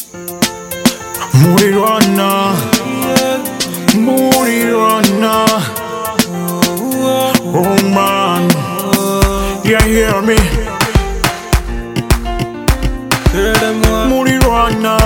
Moody runner, moody runner. Oh man, you hear me? Moody runner,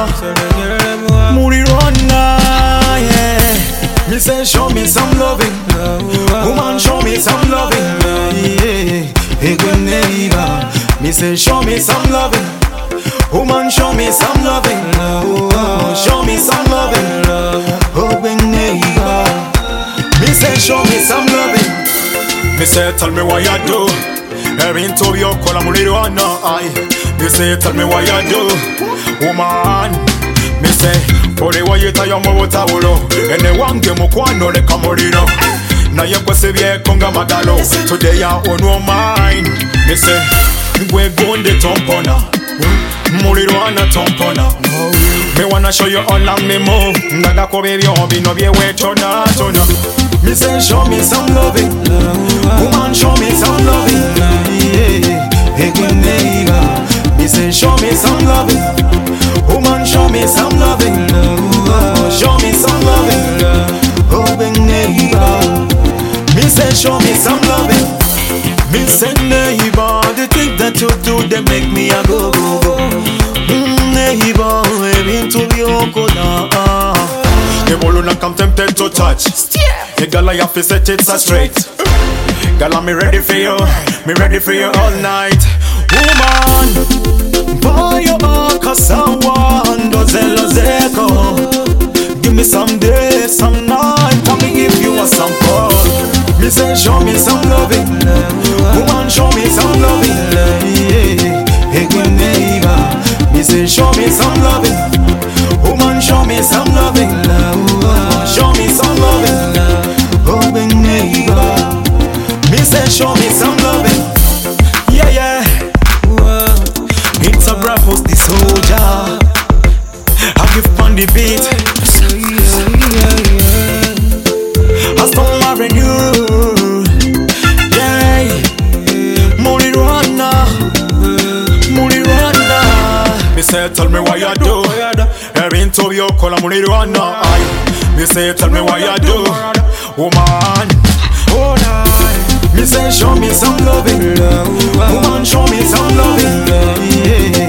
moody runner, yeah. Me say show me some loving, woman show me some loving, yeah. Hey good neighbor, me say show me some loving, woman show me some loving, show me some loving, oh good neighbor. Me say show me some loving, me say tell me what you do. Every interview call I'm ready or not. Me say tell me what you do, woman. Me say for the way you tell your mother tawulo, and the one game kwano le kamorino. Na ye kwese bie konga magalo. Today ya ono mine. Me say we gonde tompona, muliro ana tompona. Me wanna show you all of me move. Naga ko baby obi no be we tona tona. Me say show me some loving, woman show me some loving, yeah. Hey good neighbor, me say show me some loving, woman show me some loving, show me some loving, oh good neighbor. Me say show me some loving, me say neighbor, the things that you do they make me a go go go. Neighbor, we into the okona. The ball not come tempted to touch. The girl I have to set it so straight. Girl I'm ready for you, me ready for you all night. Woman, buy your kasawa and dozelo zeko. Give me some day, some night, come me give you a sample. Me say show me some loving, woman show me some loving, yeah. Hey good neighbor, me say show me some loving, woman show me some loving, show me some loving, oh good neighbor. Me say show me some loving, yeah yeah. It's a breakfast the soldier, I give on the beat. I stole my renew, yeah. Moody runner, moody runner. Me say tell me what you do. Every interview call I'm moody runner. Me say tell me what you do, woman. Oh nah. Me say show me some loving, woman show me some loving, yeah.